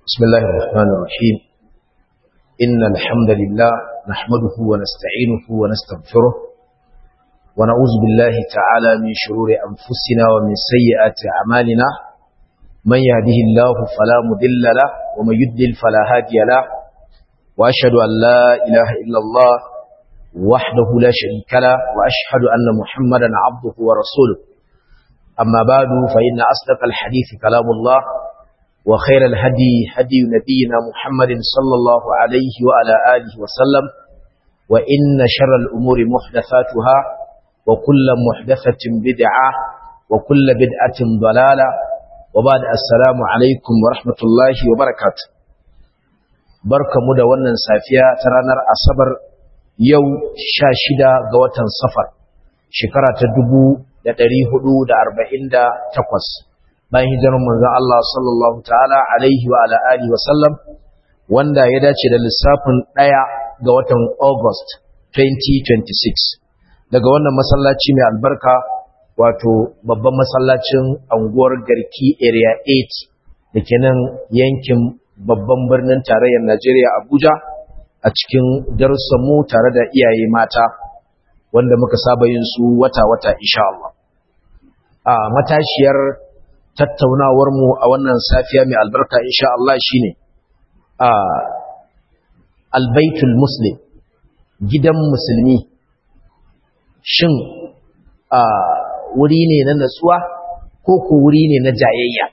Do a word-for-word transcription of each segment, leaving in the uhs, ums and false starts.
بسم الله الرحمن الرحيم إن الحمد لله نحمده ونستعينه ونستغفره ونعوذ بالله تعالى من شرور أنفسنا ومن سيئات أعمالنا من يهده الله فلا مضل له ومن يضلل فلا هادي له وأشهد أن لا إله إلا الله وحده لا شريك له وأشهد أن محمدا عبده ورسوله أما بعد فإن أصدق الحديث كلام الله وخير الهدي هدي نبينا محمد صلى الله عليه وعلى آله وسلم وإن شر الأمور محدثاتها وكل محدثة بدعة وكل بدعة ضلالة وبعد السلام عليكم ورحمة الله وبركاته بركة مدى ونن سافيا ترانر أصبر يو شاشدا قوة صفر شكرا تدبو لتري حدود أربعين دا تقوس bayan hijirar manzon Allah sallallahu ta'ala alaihi wa ala alihi wa sallam wanda ya dace da lissafin ɗaya ga watan August twenty twenty-six daga wannan masallaci mai albarka wato babban masallacin anguwar Garki area eight dake nan yankin babban birnin tarayyar Najeriya Abuja a cikin darussan mu tare da iyaye mata wanda muka saba yin su wata-wata insha Allah a matashiyar tattaunawar mu a wannan safiya mai albarka insha Allah shine a albaitul muslim gidan musulmi shin a wuri ne na natsuwa ko ko wuri ne na jayayya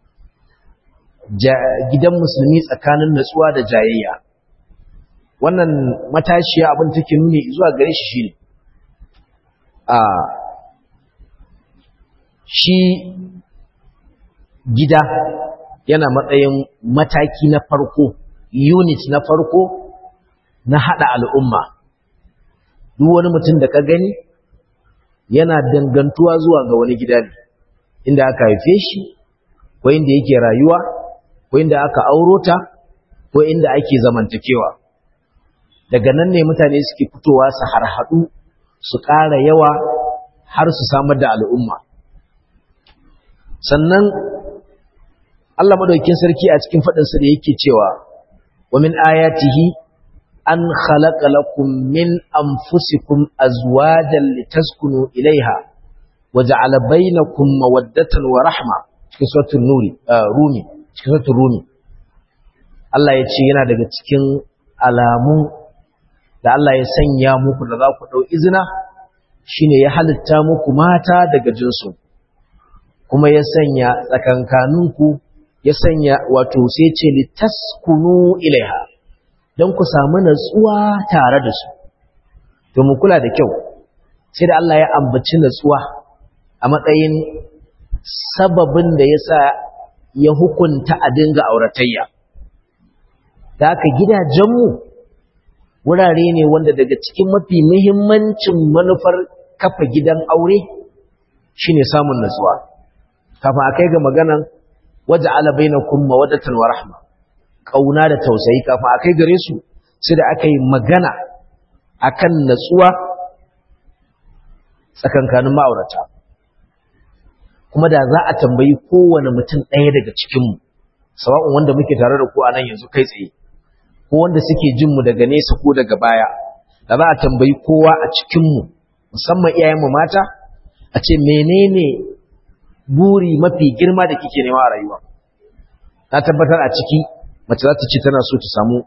gidan musulmi tsakanin natsuwa da jayayya wannan matashiya abin take nuni zuwa gare shi shine a shi gida yana matsayin mataki na farko unit na farko na hada al'umma duk wani mutum da ka gani yana dangantuwa zuwa ga wani gida ne inda aka haife shi ko inda yake rayuwa ko inda aka auro ta ko inda ake zamantakewa daga nan ne mutane suke fitowa su harhaɗu su ƙara yawa har su samar da al'umma sannan Allah madaukakin sarki a cikin fadin sa da yake cewa wa min ayatihi an khalaqa lakum min anfusikum azwajan litaskunu ilaiha wa ja'ala bainakum mawaddatan wa rahma cikin suratul nuri rumi cikin suratul rumi Allah ya ce yana daga cikin alamun da Allah ya sanya muku da za ku dau izina shine ya halitta muku mata daga jinsu kuma ya sanya tsakankaninku ya sanya wato sai ce litaskunu ilaiha don ku samu natsuwa tare da su to mu kula da kyau sai da Allah ya ambaci natsuwa a matsayin sababin da yasa ya hukunta a dinga auratayya da haka gidajenmu wurare ne wanda daga cikin mafi muhimmancin manufar kafa gidan aure shine samun natsuwa kafin a kai ga maganan waja'ala bainakum mawaddatan wa rahma kauna da tausayi kafin akai gare su sai da aka yi magana akan natsuwa tsakankanin ma'aurata kuma da za a tambayi kowane mutum ɗaya daga cikin mu sawa'un wanda muke tare da ku a nan yanzu kai tsaye ko wanda suke jin mu daga nesa ko daga baya da za a tambayi kowa a cikin mu musamman iyayen mu mata a ce menene buri mafi girma da kike nema a rayuwa na tabbatar a ciki mace za ta ce tana so ta samu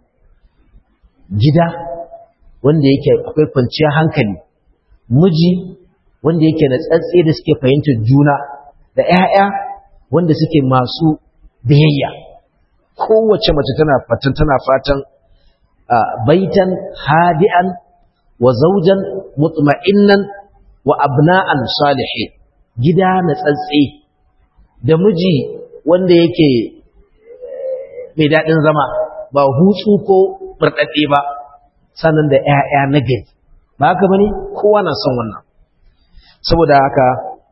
gida wanda yake akwai kwanciyar hankali miji wanda yake na tsatse da suke fahimtar juna da ƴaƴa wanda suke masu biyayya kowace mace tana fatan tana fatan baitan hadi'an wa zawjan mutma'innan wa abna'an salihin gida na tsatse da miji wanda yake mai daɗin zama ba hutsu ko burɗaɗɗe ba sannan da ƴaƴa na gari ba haka bane kowa na son wannan saboda haka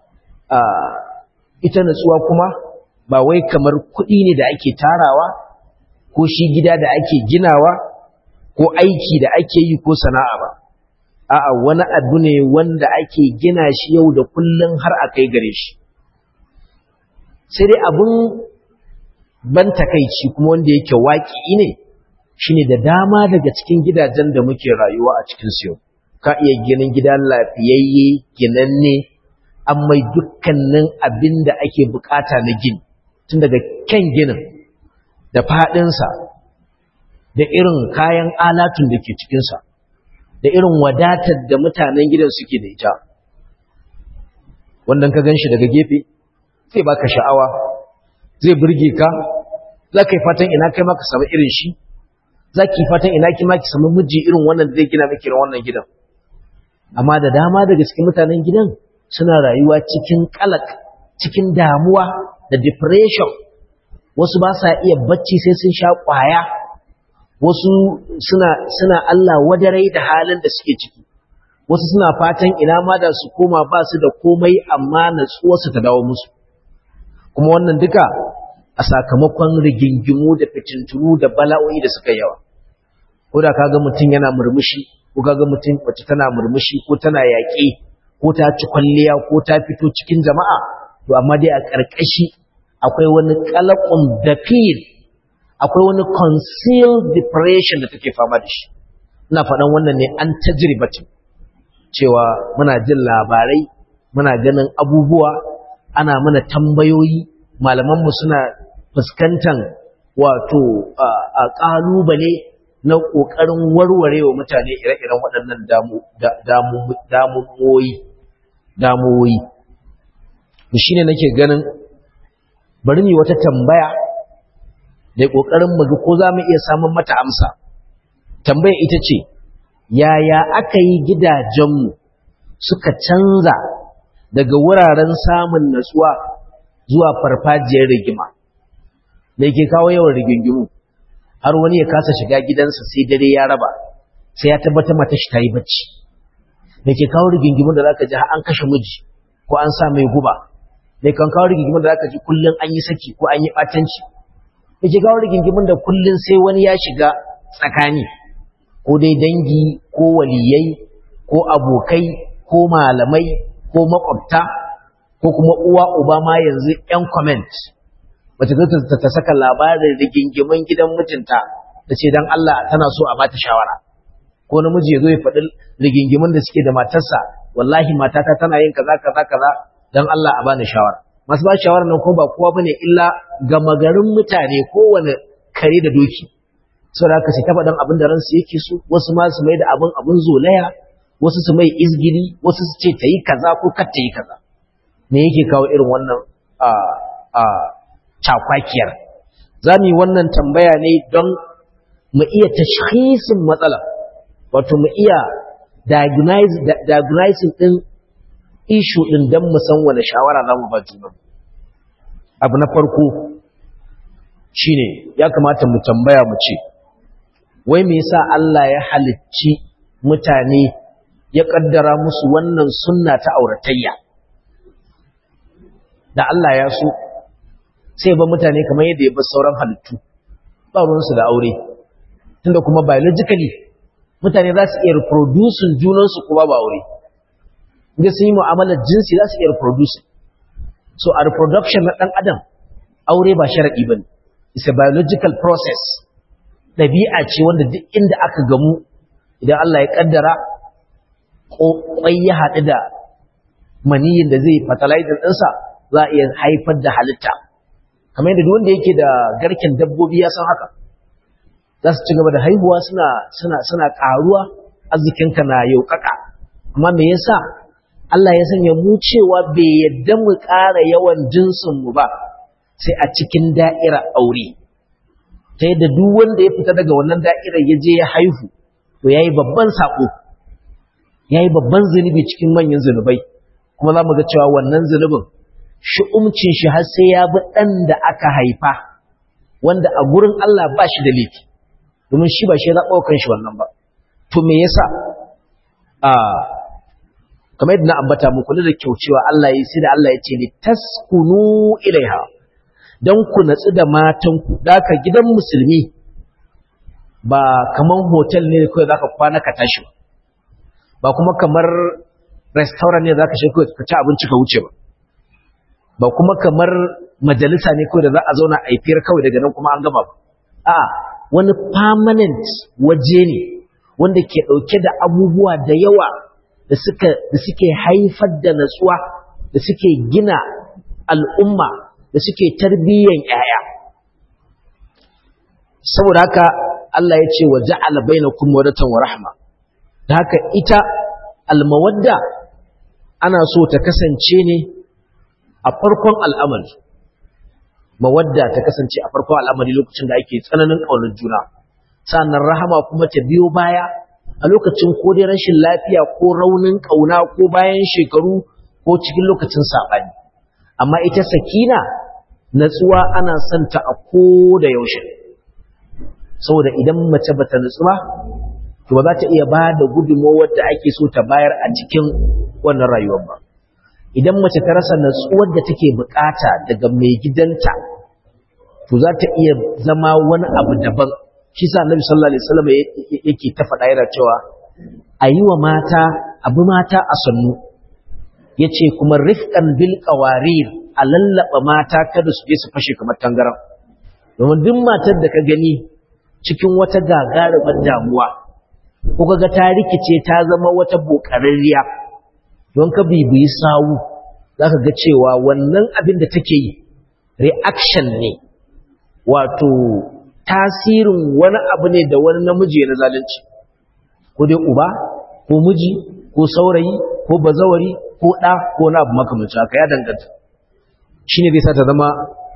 ita natsuwa kuma ba wai kamar kuɗi ne da ake tarawa ko shi gida da ake ginawa ko aiki da ake yi ko sana'a ba a'a wani abu ne wanda ake gina shi yau da kullun har a kai gare shi sai dai abun ban takeici kuma wanda yake waƙi ne shine da dama daga cikin gidajen da muke rayuwa a cikin su ka iya ginin gidan lafiyayye ginanne an mai dukkanin abin da ake bukata na gini tun daga kyan ginin da faɗinsa da irin kayan alatun da ke cikinsa da irin wadatar da mutanen gidan suke da ita wannan ka gan shi daga gefe zai baka sha'awa zai burge ka za ka yi fatan ina kai maka samu irin shi za ki fatan ina ki maki samu miji irin wannan da zai gina miki irin wannan gidan amma da dama daga cikin mutanen gidan suna rayuwa cikin kalak cikin damuwa da depression wasu ba sa iya bacci sai sun sha kwaya wasu suna suna Allah wadarai da halin da suke ciki wasu suna fatan ina ma da su koma ba su da komai amma natsuwarsu ta dawo musu kuma wannan duka a sakamakon rigingimu da fitintunu da bala'o'i da suka yawa ko da kaga mutum yana murmushi ko kaga mutum wacce tana murmushi ko tana yaƙi ko ta ci kwalliya ko ta fito cikin jama'a to amma dai a ƙarƙashi akwai wani qalaqun dafir akwai wani concealed depression da take fama da shi ina faɗan wannan ne an tajribatin cewa muna jin labarai muna ganin abubuwa ana mana tambayoyi malamanmu suna fuskantar wato a ƙalubale na ƙoƙarin warware wa mutane ire-iren waɗannan damuwoyi damuwoyi shi ne nake ganin bari ni wata tambaya da ƙoƙarin mu ga ko za mu iya samun mata amsa tambaya ita ce yaya aka yi gidajenmu suka canza daga wuraren samun natsuwa zuwa farfajiyar rigima me ke kawo yawan rigingimu har wani ya kasa shiga gidansa sai dare ya raba sai ya tabbatar mata shi ta yi bacci me ke kawo rigingimu da zaka ji har an kashe miji ko an sa mai guba me kan kawo rigingimu da zaka ji kullun an yi saki ko an yi batanci me ke kawo rigingimun da kullun sai wani ya shiga tsakani ko dai dangi ko waliyai ko abokai ko malamai ko makwabta ko kuma uwa uba ma yanzu ƴan comment wata ta ta saka labarin rigingimin gidan mijinta da ce dan Allah tana so a bata shawara ko namiji ya zo ya faɗi rigingimin da suke da matarsa wallahi matata tana yin kaza kaza kaza dan Allah a bani shawara masu ba shawara nan ko ba kowa bane illa gama garin mutane kowane kare da doki saboda haka sai ta faɗan abin da ransu yake so wasu ma su mai da abin abin zolaya wasu su mai izgili wasu su ce ta yi kaza ko kar ta yi kaza me yake kawo irin wannan a a cakwakiyar za mu yi wannan tambaya ne don mu iya tashkhisin matsala wato mu iya diagnosing din issue din don mu san wani shawara za mu ba juna abu na farko shine ya kamata mu tambaya mu ce wai me yasa Allah ya halicci mutane ya kaddara musu wannan sunna ta auratayya da Allah ya so sai ba mutane kamar yadda ya bar sauran halittu ba ruwansu da aure tunda kuma biologically mutane za su iya reproducing junansu kuma ba aure inda sun yi mu'amalar jinsi za su iya reproducing so a reproduction na ɗan adam aure ba sharaɗi ba ne it's a biological process ɗabi'a ce wanda duk inda aka gamu idan Allah ya ƙaddara ƙwai ya haɗu da maniyin da zai fertilizer ɗinsa za a iya haifar da halitta kamar yadda wanda yake da garken dabbobi ya san haka za su ci gaba da haihuwa suna suna suna ƙaruwa arzikinka na yaukaka amma me yasa Allah ya sanya mu cewa bai yadda mu ƙara yawan jinsinmu ba sai a cikin da'irar aure ta yadda duk wanda ya fita daga wannan da'irar ya je ya haihu to yayi babban sako yayi babban zunubi cikin manyan zunubai kuma za mu ga cewa wannan zunubin shi'umcin shi har sai ya bi ɗan da aka haifa wanda a gurin Allah ba shi da laifi domin shi ba shi ya zaɓa kan shi wannan ba to me yasa a kamar yadda na ambata mu kula da kyau cewa Allah ya sai da Allah ya ce ni taskunu ilaiha dan ku natsu da matan ku daka gidan musulmi ba kaman hotel ne kawai zaka kwana ka tashi ba ba kuma kamar restaurant ne zaka shiga ka ci abinci ka wuce ba ba kuma kamar majalisa ne kawai da za a zauna a yi fiyar kawai daga nan kuma an gama ba. A wani permanent waje ne wanda ke ɗauke da abubuwa da yawa da suka da suke haifar da natsuwa, da suke gina al'umma, da suke tarbiyyan ƴaƴa. Saboda haka Allah ya ce wa ja'ala bainakum mawaddatan wa rahma. Da haka ita almawadda ana so ta kasance ne a farkon al'amari. Mawadda ta kasance a farkon al'amari lokacin da ake tsananin ƙaunar juna. Sannan rahama kuma ta biyo baya a lokacin ko dai rashin lafiya ko raunin ƙauna ko bayan shekaru ko cikin lokacin saɓani. Amma ita sakina natsuwa ana son ta a ko da yaushe. Saboda idan mace bata nutsu ba, to ba za ta iya ba da gudunmawar da ake so ta bayar a cikin wannan rayuwar ba. Idan mace ta rasa natsuwar da take bukata daga mai gidanta, to za ta iya zama wani abu daban. Shi sa Annabi sallallahu alaihi wasallam yake ta faɗa yana cewa ayi wa mata abu mata a sannu. Yace kuma rifqan bil qawarir, a lallaba mata kada su je su fashe kamar tangaran. Domin duk matar da ka gani cikin wata gagarumar damuwa ko kaga ta rikice ta zama wata bokararriya, don ka bibiyi sawu zaka ga cewa wannan abin da take yi reaction ne, wato tasirin wani abu ne da wani namiji na zalunci, ko dai uba ko miji ko saurayi ko bazawari ko ɗa ko na abu makamancin haka, ya danganta. Shine zai sa ta zama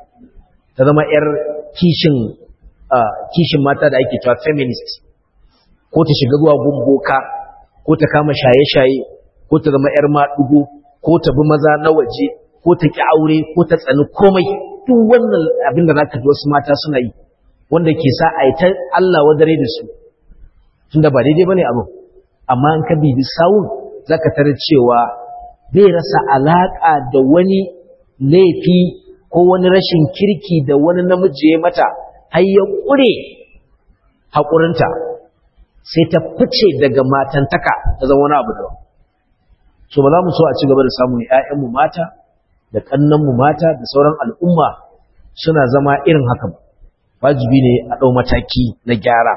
ta zama yar kishin kishin mata da ake cewa feminist, ko ta shiga zuwa gumboka, ko ta kama shaye-shaye, ko ta zama yar maɗugo, ko ta bi maza na waje, ko ta ki aure, ko ta tsani komai. Duk wannan abin da zaka ji wasu mata suna yi, wanda ke sa a yi ta Allah wadare da su, tunda ba daidai bane abu. Amma in ka bibi sawun zaka tarar cewa bai rasa alaka da wani laifi ko wani rashin kirki da wani namiji ya mata, har ya ƙure haƙurinta sai ta fice daga matantaka ta zama wani abu daban. So ba za mu so a ci gaba da samun ‘ya'yanmu mata da ƙannanmu mata da sauran al'umma suna zama irin haka ba. Wajibi ne a ɗau mataki na gyara.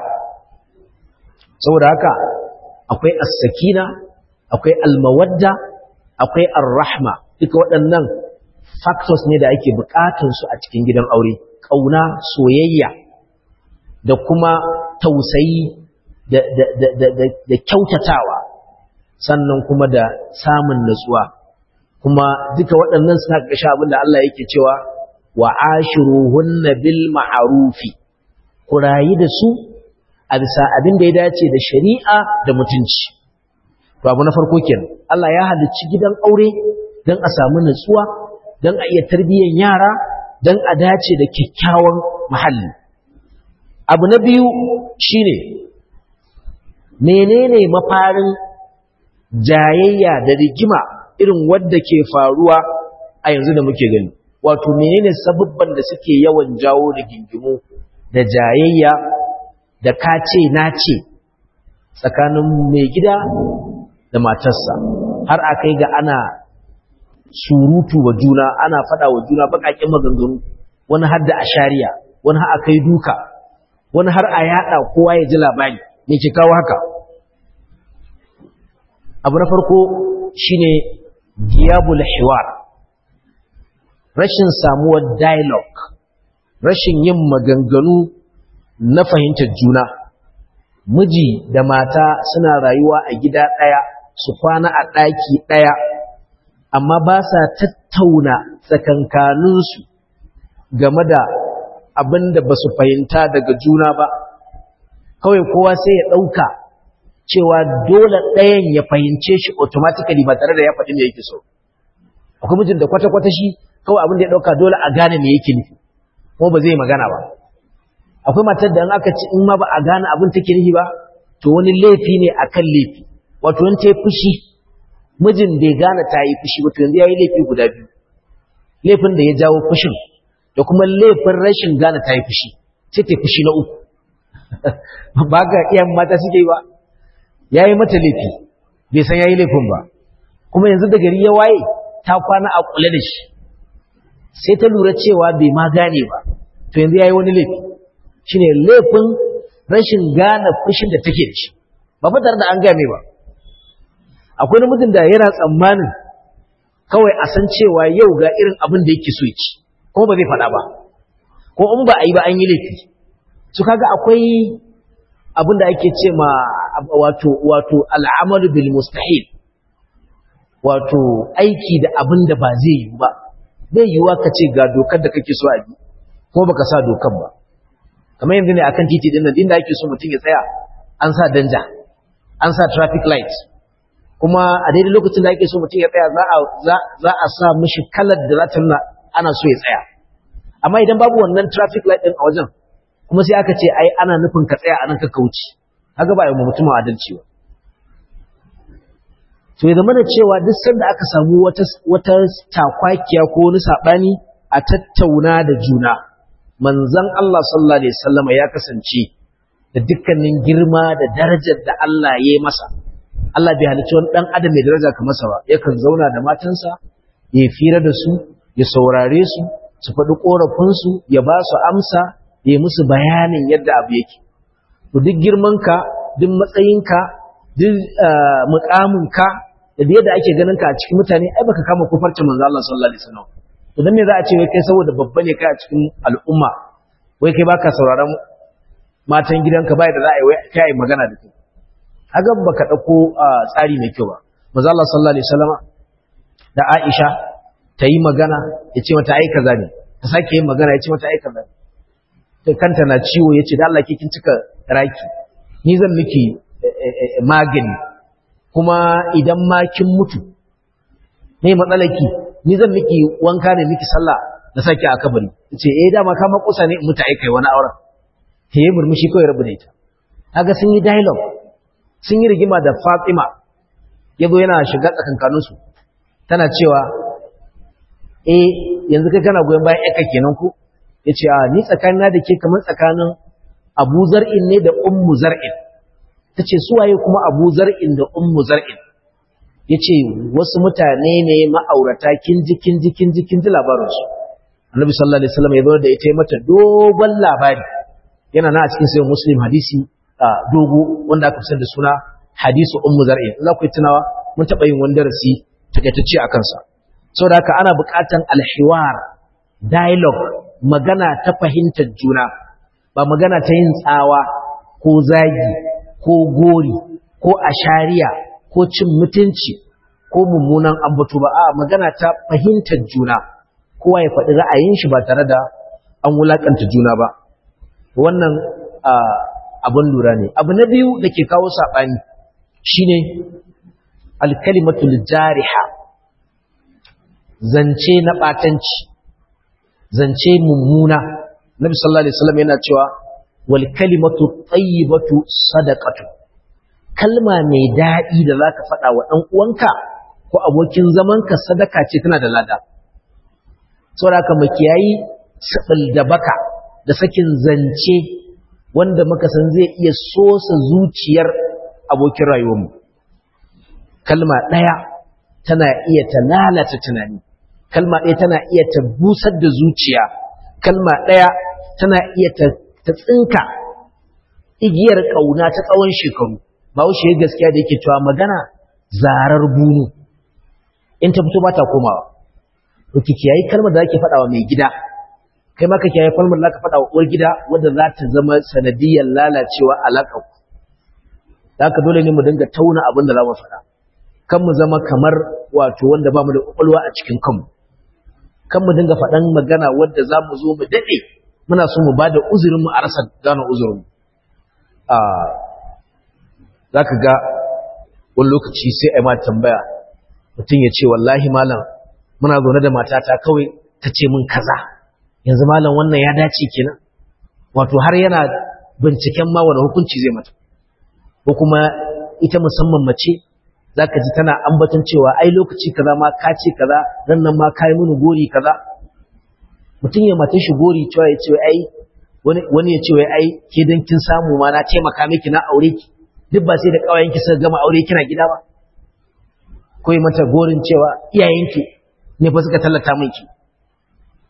Saboda haka akwai as-sakina, akwai al-mawadda, akwai ar-rahma. Duka waɗannan factors ne da ake buƙatunsu a cikin gidan aure. Ƙauna, soyayya, da kuma tausayi da, da, da, da, da, da kyautatawa, sannan kuma da samun natsuwa. Kuma duka waɗannan suna ƙarshe abin da Allah yake cewa wa ashiruhunna bil ma'rufi, ku rayu da su a bisa abin da ya dace da shari'a da mutunci. To abu na farko kenan, Allah ya halicci gidan aure don a samu natsuwa, don a iya tarbiyyar yara, don a dace da kyakkyawan muhalli. Abu na biyu shine menene mafarin jayayya da rigima irin wadda ke faruwa a yanzu da muke gani. Wato menene sabubban da suke yawan jawo rigingimu da jayayya da kace nace tsakanin mai gida da matarsa, har akai ga ana surutu wa juna, ana fada wa juna bakakin maganganu, wani har da ashariya, wani har akai duka, wani har a yada kowa ya ji labari. Me ke kawo haka? Abu na farko shine giyabul hiwar, rashin samuwar dialogue, rashin yin maganganu na fahimtar juna. Miji da mata suna rayuwa a gida ɗaya, su kwana a ɗaki ɗaya, amma ba sa tattauna tsakankaninsu game da abin da ba su fahimta daga juna ba. Kawai kowa sai ya ɗauka cewa dole ɗayan ya fahimce shi automatically ba tare da ya faɗi me yake so. Akwai mijin da kwata-kwata shi kawai abin da ya ɗauka dole a gane me yake nufi, kuma ba zai magana ba. Akwai matar da in aka ci in ma ba a gane abin take nufi ba, to wani laifi ne akan laifi. Wato in ta yi fushi, mijin bai gane ta yi fushi ba, to yanzu ya yi laifi guda biyu. Laifin da ya jawo fushin da kuma laifin rashin gane ta yi fushi, sai ta yi fushi na uku. Ba ga iyayen mata suke yi ba, ya yi mata laifi bai san ya yi laifin ba, kuma yanzu da gari ya waye ta kwana a kula da shi, sai ta lura cewa bai ma gane ba to yanzu yayi wani laifi shine laifin rashin gane fushin da take da shi ba fa tare da an game ba akwai namijin da yana tsammanin kawai a san cewa yau ga irin abin da yake so ya ci kuma ba zai faɗa ba ko in ba a yi ba an yi laifi su kaga akwai abin da ake ce ma wato wato al'amalu bil mustahil wato aiki da abin da ba zai yi ba bai yiwa ka ce ga dokar da kake so a bi ko baka sa dokar ba kamar yanzu ne akan titi din nan din da ake so mutum ya tsaya an sa danja an sa traffic light kuma a daidai lokacin da ake so mutum ya tsaya za a za a sa mishi kalar da za ta nuna ana so ya tsaya amma idan babu wannan traffic light din a wajen kuma sai aka ce ai ana nufin ka tsaya anan ka kauce kaga ba yi mutum adalci ba to ya zama da cewa duk sanda aka samu wata wata takwakiya ko wani sabani a tattauna da juna manzon Allah sallallahu alaihi wasallam ya kasance da dukkanin girma da darajar da Allah ya yi masa Allah bai halicci wani dan adam mai daraja kamar sa ba yakan zauna da matansa ya fira da su ya saurare su su faɗi korafin su ya ba su amsa ya musu bayanin yadda abu yake to duk girmanka duk matsayinka duk muƙaminka da yadda ake ganin ka a cikin mutane ai baka kama kufarcin manzo Allah sallallahu alaihi wasallam to dan me za a ce wai kai saboda babba ne kai a cikin al'umma wai kai baka sauraron matan gidanka bai da za a yi wai kai magana da kai kaga baka dauko tsari mai kyau ba manzo Allah sallallahu alaihi wasallam da Aisha ta yi magana ya ce mata ai kaza ne ta sake yin magana ya ce mata ai kaza ne kanta na ciwo ya ce da Allah ke kin cika raki ni zan miki magani kuma idan ma kin mutu ne matsalaki ni zan miki wanka ne miki sallah da saki a kabari ce eh dama ka makusa ne mutu ai kai wani auren he murmushi kawai rabu da ita kaga sun yi dialogue sun yi rigima da Fatima yazo yana shiga tsakankanin su tana cewa eh yanzu kai kana goyen bayan ƴarka kenan ko yace a ni tsakanina da ke kamar tsakanin Abu Zar'in ne da Ummu Zar'in tace su waye kuma Abu Zar'in da Ummu Zar'in yace wasu mutane ne ma'aurata kinji kinji kinji kinji labarin su Annabi sallallahu alaihi wasallam ya zo da ita mata dogon labari yana na a cikin sahih Muslim hadisi dogo wanda aka fitar da suna hadisu Ummu Zar'in za ku yi tunawa mun taba yin wani darasi takaitacce akan sa saboda haka ana buƙatan alhiwar dialogue magana ta fahimtar juna ba magana ta yin tsawa ko zagi ko gori ko ashariya ko cin mutunci ko mummunan ambato ba a magana ta fahimtar juna kowa ya faɗi ra'ayin shi ba tare da an wulakanta juna ba wannan abun lura ne abu na biyu da ke kawo saɓani shine alkalimatul jariha zance na ɓatanci zance mummuna nabi sallallahu alaihi wasallam yana cewa wal kalimatu tayyibatu sadaqatu kalma mai dadi da zaka faɗa wa dan uwanka ko abokin zamanka sadaka ce tana da lada saboda haka mu kiyayi sabil da baka da sakin zance wanda muka san zai iya sosa zuciyar abokin rayuwarmu kalma daya tana iya ta lalata tunani kalma ɗaya tana iya ta busar da zuciya kalma ɗaya tana iya ta tsinka igiyar ƙauna ta tsawon shekaru ba wuce gaskiya da yake cewa magana zarar bunu in ta fito ba ta komawa to ki kiyayi kalmar da zaki faɗa wa mai gida kai ma ka kiyaye kalmar da zaka faɗa wa uwar gida wanda za ta zama sanadiyar lalacewa alaƙa ku haka dole ne mu dinga tauna abin da za mu faɗa kan mu zama kamar wato wanda ba mu da ƙwaƙwalwa a cikin kanmu kan mu dinga faɗan magana wadda za mu zo mu daɗe muna so mu ba da uzurinmu a rasa gane uzurinmu za ka ga wani lokaci sai a yi ma tambaya mutum ya ce wallahi malam muna zaune da matata kawai ta ce min kaza yanzu malam wannan ya dace kenan wato har yana binciken ma wani hukunci zai mata ko kuma ita musamman mace zaka ji tana ambaton cewa ai lokaci kaza ma ka ce kaza ran nan ma kai mini gori kaza mutun ya mata shi gori cewa ya ce ai wani wani ya ce wai ai ke dan kin samu ma na taimaka miki na aure ki duk ba sai da kawayenki suka gama aure kina gida ba ko yi mata gorin cewa iyayenki ne fa suka tallata miki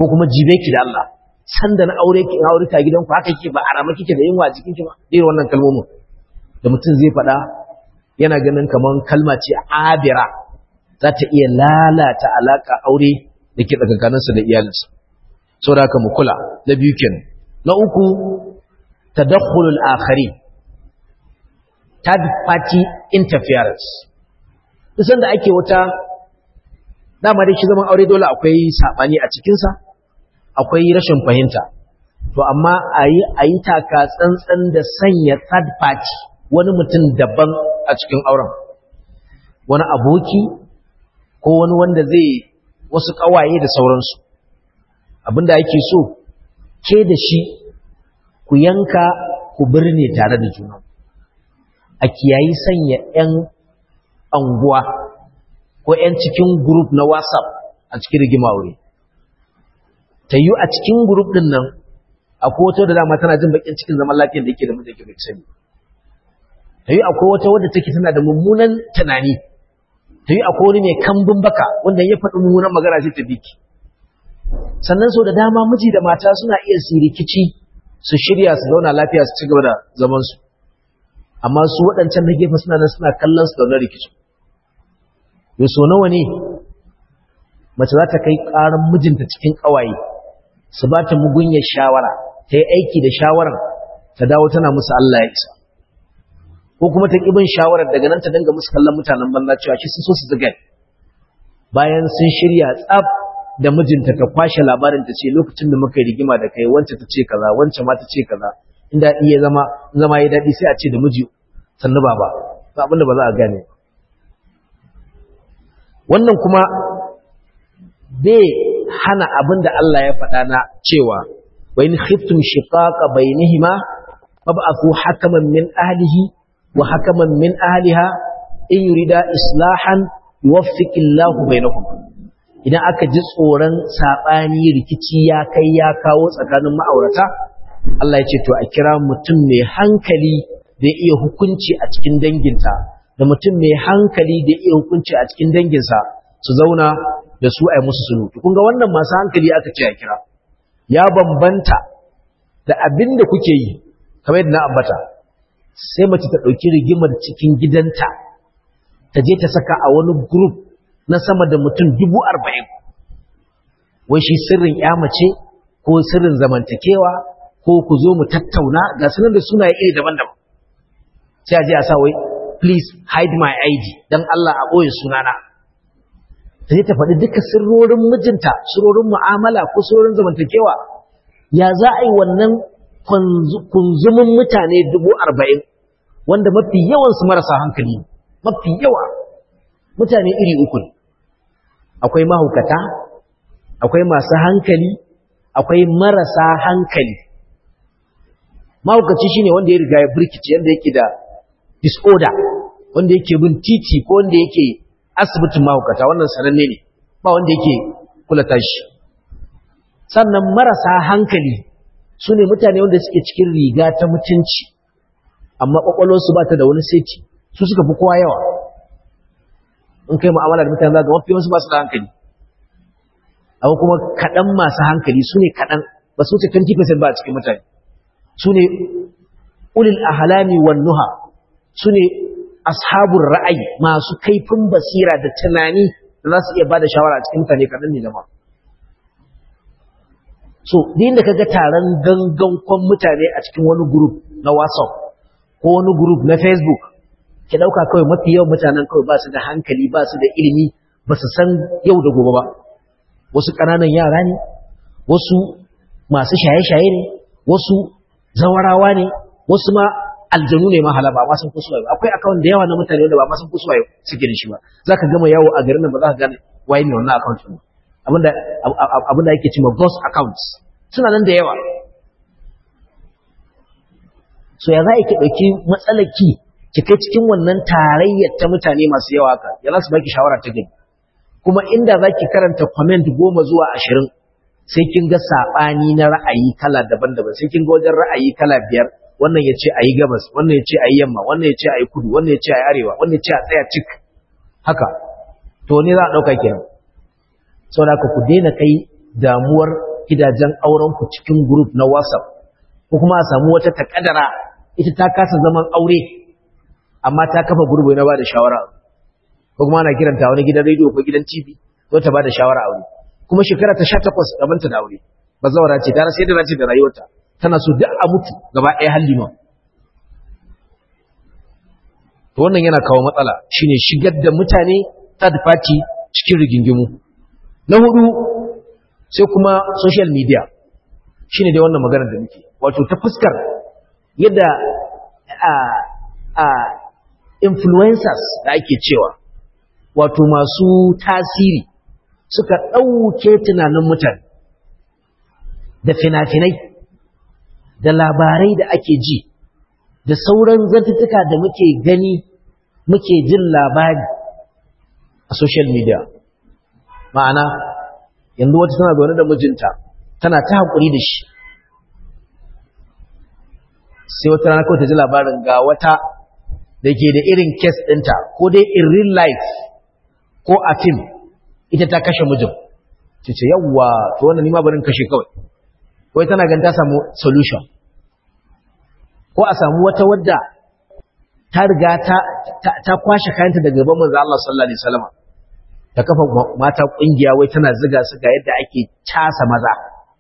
ko kuma jibe ki da Allah san da na aure ki aure ka gidanku haka kike ba arama kike da yunwa jikin ki ba irin wannan kalmomin da mutum zai faɗa yana ganin kaman kalma ce abira za ta iya lalata alaka aure da ke tsakaninsa da iyalinsa saboda haka mu kula na biyu kenan na uku tadakhulul akhari third party interference kusan da ake wata dama dai shi zaman aure dole akwai sabani a cikin sa akwai rashin fahimta to amma ayi ayi taka tsantsan da sanya third party wani mutum daban a cikin auren wani aboki ko wani wanda zai wasu kawaye da sauransu abinda yake so ke da shi ku yanka ku birne tare da juna a kiyayi sanya 'yan anguwa ko 'yan cikin group na WhatsApp a cikin rigima aure ta yi a cikin group din nan akwai wata da dama tana jin bakin cikin zaman lafiyar da yake da mutum ke sani ta yi akwai wata wadda take tana da mummunan tunani ta yi akwai wani mai kambun baka wanda ya faɗi mummunan magana sai ta biki sannan so da dama miji da mata suna iya su rikici su shirya su zauna lafiya su ci gaba da zamansu amma su waɗancan na gefe suna nan suna kallon su da wani rikici yau so nawa ne mace za ta kai ƙaran mijinta cikin ƙawaye su ba ta mugunyar shawara ta yi aiki da shawarar ta dawo tana musu Allah ya isa ko kuma ta ƙi bin shawarar daga nan ta dinga musu kallon mutanen banza cewa shi sun so su ziga bayan sun shirya tsaf da mijinta ta kwashe labarin ta ce lokacin da muka yi rigima da kai wance ta ce kaza wance ma ta ce kaza in daɗi ya zama zama ya daɗi sai a ce da miji sannu baba ba abin da ba za a gane wannan kuma bai hana abin da Allah ya faɗa na cewa wa in khiftum shiqaqa bainihima fab'athu hakaman min ahlihi wa hakaman min ahliha in yurida islahan yuwaffiqillahu bainahum idan aka ji tsoron sabani rikici ya kai ya kawo tsakanin ma'aurata Allah ya ce to a kira mutum mai hankali da iya hukunci a cikin danginta da mutum mai hankali da iya hukunci a cikin danginsa su zauna da su ai musu sulhu kun ga wannan masu hankali aka ce a kira ya bambanta da abin da kuke yi kamar yadda na ambata sai mace ta ɗauki rigimar cikin gidanta ta je ta saka a wani group na sama da mutum dubu arba'in wai shi sirrin ya mace ko sirrin zamantakewa ko ku zo mu tattauna ga sunan da suna iri daban-daban sai a je a sa wai please hide my I D dan Allah a ɓoye sunana ta je ta faɗi duka sirrorin mijinta sirrorin mu'amala ko sirrorin zamantakewa ya za a yi wannan kunzumin mutane dubu arba'in wanda mafi yawansu marasa hankali mafi yawa mutane iri uku ne akwai mahaukata akwai masu hankali akwai marasa hankali mahaukaci shine wanda ya riga ya birkice yanda yake da disorder wanda yake bin titi ko wanda yake asibitin mahaukata wannan sananne ne ba wanda yake kula tashi sannan marasa hankali su ne mutane wanda suke cikin riga ta mutunci amma kwakwalwarsu ba ta da wani seti su suka fi kowa yawa in kai mu'amala da mutane za ga mafi wasu ba su da hankali amma kuma kaɗan masu hankali su ne kaɗan ba su wuce twenty percent ba a cikin mutane su ne ulil ahlami wan nuha su ne ashabun ra'ayi masu kaifin basira da tunani da za su iya ba da shawara a cikin mutane kaɗan ne jama'a so din da kaga taron gangan kwan mutane a cikin wani group na WhatsApp ko wani group na Facebook ki dauka kawai mafi yawan mutanen kawai ba su da hankali ba su da ilimi ba su san yau da gobe ba wasu kananan yara ne wasu masu shaye-shaye ne wasu zawarawa ne wasu ma aljanu ne ma halaba ba san kusuwa akwai account da yawa na mutane wanda ba ma san kusuwa suke da shi ba zaka gama yawo a garin nan ba za ka gane waye ne wannan account din abinda abinda yake cewa ghost accounts suna nan da yawa so ya za ki dauki matsalaki ki kai cikin wannan tarayyar ta mutane masu yawa ka ya za su baki shawara ta gani kuma inda zaki karanta comment goma zuwa ashirin sai kin ga sabani na ra'ayi kala daban-daban sai kin ga wajen ra'ayi kala biyar wannan yace ayi gabas wannan yace ayi yamma wannan yace ayi kudu wannan yace ayi arewa wannan yace a tsaya cik haka to ne za a dauka kenan saboda ku daina kai damuwar gidajen auren ku cikin group na WhatsApp ko kuma a samu wata takadara ita ta kasa zaman aure amma ta kafa gurbi na bada shawara ko kuma ana kiranta wani gidan radio ko gidan T V ko ta bada shawara aure kuma shekara ta sha takwas gaban ta da aure bazawara ce ta rasa yadda za ta da rayuwarta tana so duk a mutu gaba ɗaya hallima to wannan yana kawo matsala shine shigar da mutane third party cikin rigingimu na hudu sai kuma social media shine dai wannan maganar da muke wato ta fuskar yadda a a influencers da ake cewa wato masu tasiri suka ɗauke tunanin mutane da fina-finai da labarai da ake ji da sauran zantuttuka da muke gani muke jin labari a social media ma'ana yanzu wata tana zaune da mijinta tana ta haƙuri da shi sai wata rana kawai ta ji labarin ga wata da ke da irin kes ɗinta ko dai in real life ko a film ita ta kashe mijin ce ce yawwa to wannan nima barin kashe kawai wai tana gan ta samu solution ko a samu wata wadda ta riga ta ta kwashe kayanta daga gaban manzo Allah sallallahu alaihi wasallam ta kafa mata kungiya wai tana ziga su ga yadda ake casa maza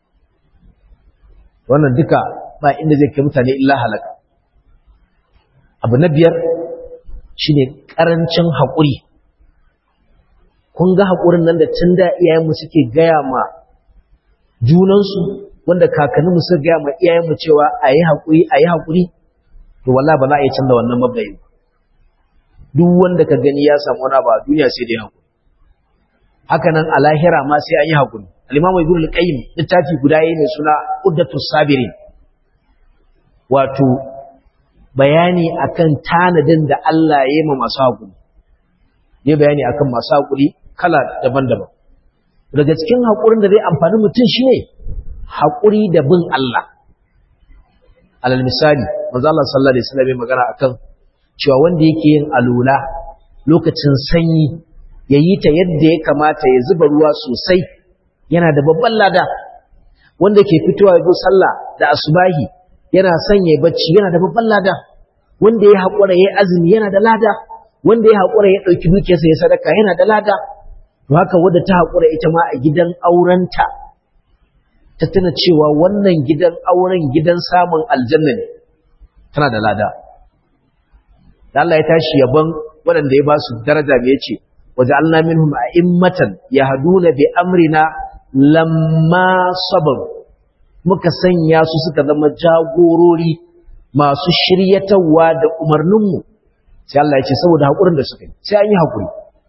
wannan duka ba inda zai kai mutane illa halaka abu na biyar shine karancin haƙuri kun ga haƙurin nan da tun da iyayenmu suke gaya ma junansu wanda kakanninmu suka gaya ma iyayenmu cewa a yi haƙuri a yi haƙuri to wallahi ba za a yi canza wannan mabdayin duk wanda ka gani ya samu wani ba duniya sai dai haƙuri haka nan a lahira ma sai an yi haƙuri al-imamu ibn al-qayyim littafi guda yayi mai suna uddatus sabirin wato bayani akan tanadin da Allah ya yi ma masu haƙuri ya bayani akan masu haƙuri kala daban-daban daga cikin haƙurin da zai amfani mutum shine haƙuri da bin Allah alal misali manzo Allah sallallahu alaihi wasallam ya magana akan cewa wanda yake yin alula lokacin sanyi yayi ta yadda ya kamata ya zuba ruwa sosai yana da babban lada wanda ke fitowa ya zo sallah da asubahi yana sanya bacci yana da babban lada wanda ya haƙura yayi azumi yana da lada wanda ya haƙura ya ɗauki dukiyarsa ya sadaka yana da lada to haka wadda ta haƙura ita ma a gidan aurenta ta tuna cewa wannan gidan auren gidan samun aljanna ne tana da lada da Allah ya tashi yaban waɗanda ya ba su daraja me yace waja'alna minhum a'immatan yahduna bi amrina lamma sabaru muka sanya su suka zama jagorori masu shiryatawa da umarninmu sai Allah ya ce saboda haƙurin da suka yi sai an yi haƙuri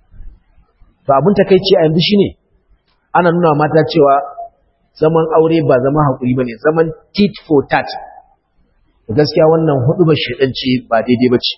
to abin takeici a yanzu shine ana nuna mata cewa zaman aure ba zama haƙuri bane zaman tit for tat gaskiya wannan hudu ba shedanci ba daidai bace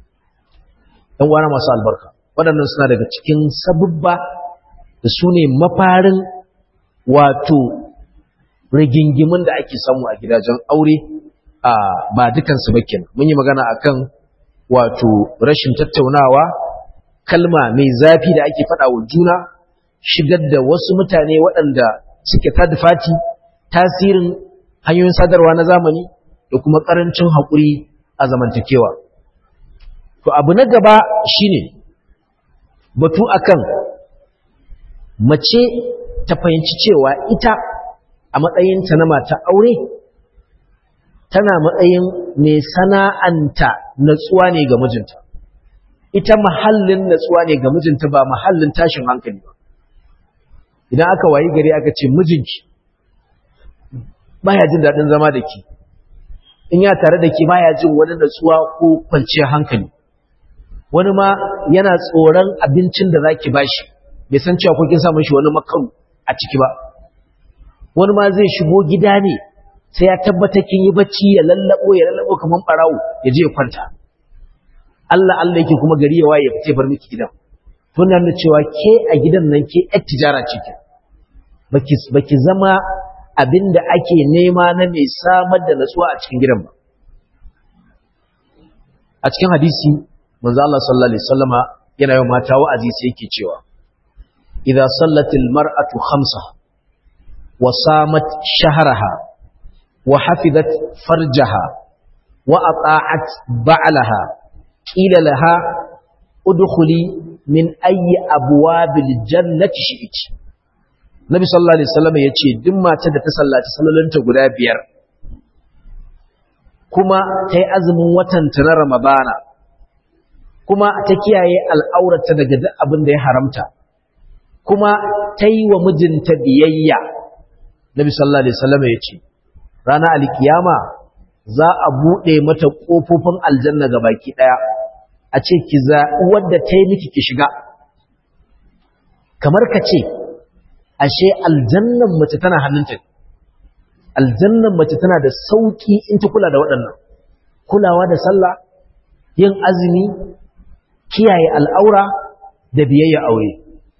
dan uwana masu albarka waɗannan suna daga cikin sabubba da su ne mafarin wato rigingimin da ake samu a gidajen aure a ba dukansu ba kenan mun yi magana akan wato rashin tattaunawa kalma mai zafi da ake faɗa wa juna shigar da wasu mutane waɗanda suke tadfati tasirin hanyoyin sadarwa na zamani da kuma ƙarancin haƙuri a zamantakewa to abu na gaba shine batu akan mace ta fahimci cewa ita a matsayinta na mata aure tana matsayin mai sana'anta natsuwa ne ga mijinta ita mahallin natsuwa ne ga mijinta ba mahallin tashin hankali ba idan aka wayi gari aka ce mijinki baya jin daɗin zama da ki in ya tare da ki baya jin wani natsuwa ko kwanciyar hankali wani ma yana tsoron abincin da zaki bashi bai san cewa ko kin sa mishi wani makaru a ciki ba wani ma zai shigo gida ne sai ya tabbata kin yi bacci ya lallabo ya lallabo kaman barawo ya je ya kwanta Allah Allah yake kuma gari ya waye ya fice bar miki gidan to nan ne cewa ke a gidan nan ke yar tijara ciki baki baki zama abinda ake nema na mai samar da natsuwa a cikin gidan ba a cikin hadisi manzo Allah sallallahu alaihi wasallama yana yi mata wa'azi sai yake cewa idza sallatil mar'atu khamsa wa samat shahraha wa hafizat farjaha wa ata'at ba'laha qila laha udkhuli min ayyi abwabil jannati shi'ti. Nabi sallallahu alaihi wasallam yace duk matar da ta sallaci sallolanta guda biyar kuma tayi azumin watan ta na Ramadana kuma ta kiyaye al'aurata daga duk abin da ya haramta kuma tayi wa mijinta biyayya, Nabi sallallahu alaihi wasallam yace ranar alkiyama za a bude mata kofofin aljanna gabaki daya, a ce ki zaɓi wadda ta yi miki ki shiga. Kamar ka ce ashe aljannan mace tana hannunta, aljannan mace tana da sauƙi in ta kula da waɗannan, kulawa da sallah, yin azumi, kiyaye al'aura da biyayya aure.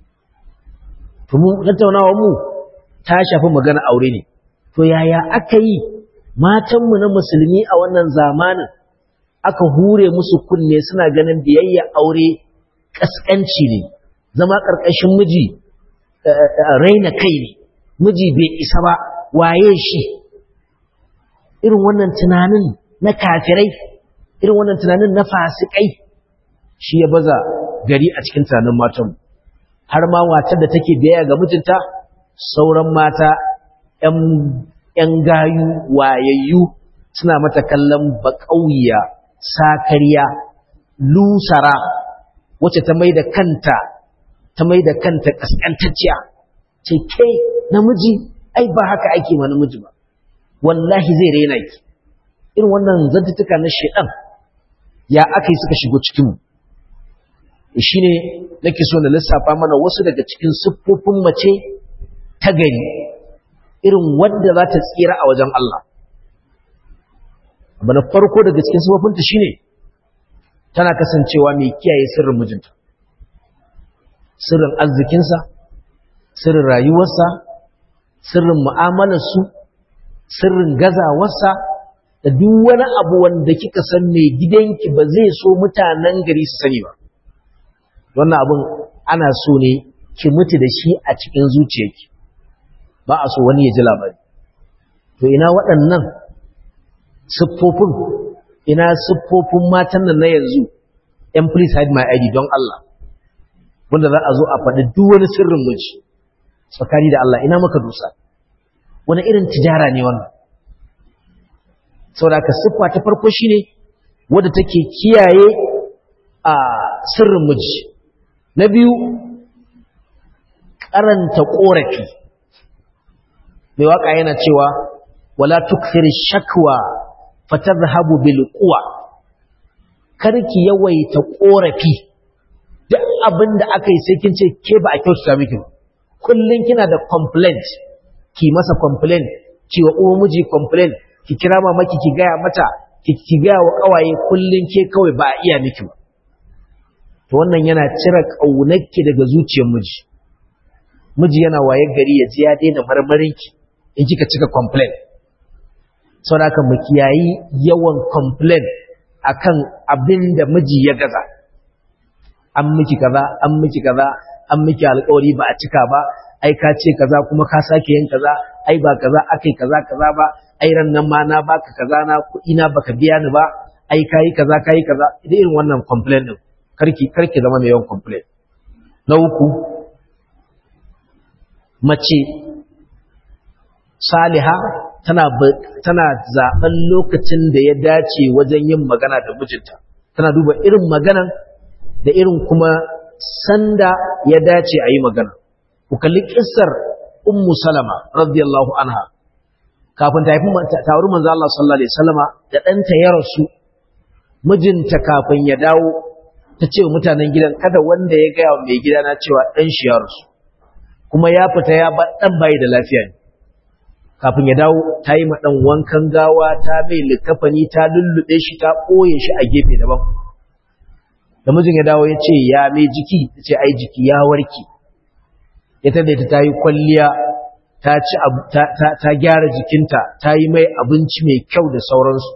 Tumu tattaunawa mu ta shafi magana aure ne, to yaya aka yi matanmu na musulmi a wannan zamanin aka hure musu kunne suna ganin biyayya aure kaskanci ne, zama ƙarƙashin miji raina kai ne, miji bai isa ba, waye shi? Irin wannan tunanin na kafirai, irin wannan tunanin na fasikai shi ya baza gari a cikin tunanin matan. Har ma matar da take biyayya ga mijinta, sauran mata ‘yan gayu wayayyu suna mata kallon baƙauya, sakariya, lusara, wacce ta mai da kanta ta mai da kanta kaskantacciya, ce ke namiji ai ba haka ake ma namiji ba, wallahi zai raina ki. Irin wannan zantutuka na shedan ya aka yi suka shigo cikinmu. Shi ne nake so na lissafa mana wasu daga cikin siffofin mace ta gari, irin wadda za ta tsira a wajen Allah. Abu na farko daga cikin siffofinta shi ne tana kasancewa mai kiyaye sirrin mijinta, sirrin arzikinsa, sirrin rayuwarsa, sirrin mu'amalarsu, sirrin gazawarsa, da duk wani abu wanda kika san mai gidanki ba zai so mutanen gari su sani ba. Wannan abin ana so ne ki mutu da shi a cikin zuciyarki, ba a so wani ya ji labari. To ina waɗannan siffofin, ina siffofin matan nan na yanzu, ‘yan please hide my I D don Allah, wanda za a zo a faɗi duk wani sirrin miji tsakani da Allah, ina maka dusa, wani irin tijara ne wannan. Saboda ka siffa ta farko shi ne wadda take kiyaye a sirrin miji. Na biyu, karanta ƙorafi. Mai waka yana cewa wala tukthir shakwa fatadhhabu bil quwa, karki yawaita ƙorafi. Duk abin da aka yi sai kin ce ke ba a kyautata miki ba, kullun kina da complaint, ki masa complaint, ki wa uwa miji complaint, ki kira mamaki ki gaya mata, ki ki gaya wa kawaye, kullun ke kawai ba a iya miki ba. To wannan yana cire kaunarki daga zuciyar miji. Miji yana waye gari ya ji ya daina marmarinki in kika cika complaint. Saboda haka mu kiyayi yawan complaint akan abin da miji ya gaza. An miki kaza, an miki kaza, an miki alƙawari ba a cika ba, ai ka ce kaza kuma ka sake yin kaza, ai ba kaza akai kaza kaza ba, ai ran nan ma na baka kaza na kuɗi na baka biya ni ba, ai kai kaza kai kaza. Idan irin wannan complaint din karki karki zama mai yawan complaint. Na uku, mace saliha tana tana zaben lokacin da ya dace wajen yin magana da mijinta. Tana duba irin maganan da irin kuma sanda ya dace a yi magana. Ku kalli kissar Ummu Salama radiyallahu anha, kafin ta haifi ta auri manzo Allah sallallahu alaihi wasallama, da ɗanta ya rasu, mijinta kafin ya dawo ta ce wa mutanen gidan kada wanda ya gaya wa mai gida na cewa ɗan shi ya rasu, kuma ya fita ya ba ɗan bayi da lafiya ne. Kafin ya dawo ta yi ma ɗan wankan gawa, ta mai likafani, ta lullube shi, ta ɓoye shi a gefe daban. Da mijin ya dawo ya ce ya mai jiki, ta ce ai jiki ya warke. Ya tada ta ta yi kwalliya, ta ci ta, ta, ta gyara jikinta, ta yi mai abinci mai kyau da sauransu.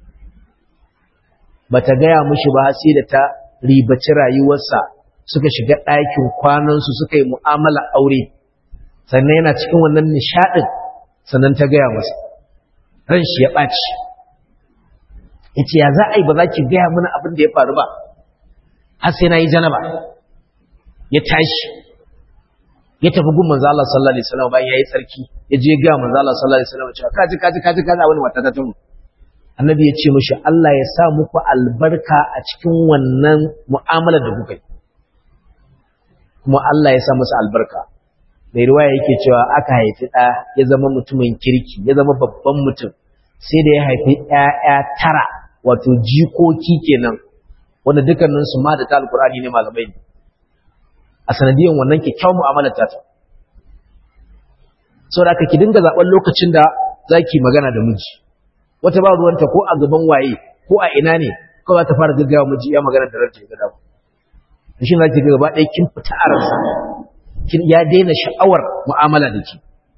Ba ta gaya mishi ba sai da ta ribaci rayuwarsa, suka shiga ɗakin kwanansu, suka yi mu'amala aure. sannan yana cikin wannan nishadin sannan ta gaya masa ran shi ya ɓaci yace ya za a yi ba za ki gaya mana abin da ya faru ba har sai na yi janaba ya tashi ya tafi gun manzo Allah sallallahu alaihi wasallam bayan yayi tsarki ya je ga manzo Allah sallallahu alaihi wasallam cewa kaji kaji kaji kaji wani mata ta tamu annabi ya ce mishi Allah ya sa muku albarka a cikin wannan mu'amalar da kuka yi kuma Allah ya sa musu albarka mai riwaya yake cewa aka haifi ɗa ya zama mutumin kirki ya zama babban mutum sai da ya haifi ƴaƴa tara wato jikoki kenan wanda dukkanin su ma da ta alqur'ani ne malamai ne a sanadiyan wannan kyakkyawan mu'amalar ta ta saboda haka ki dinga zaben lokacin da zaki magana da miji wata ba ruwanta ko a gaban waye ko a ina ne ko za ta fara gaggawa miji ya magana da ranta ya gaba shi ne zaki ga gaba ɗaya kin fita a ransa kin ya daina sha'awar mu'amala da ki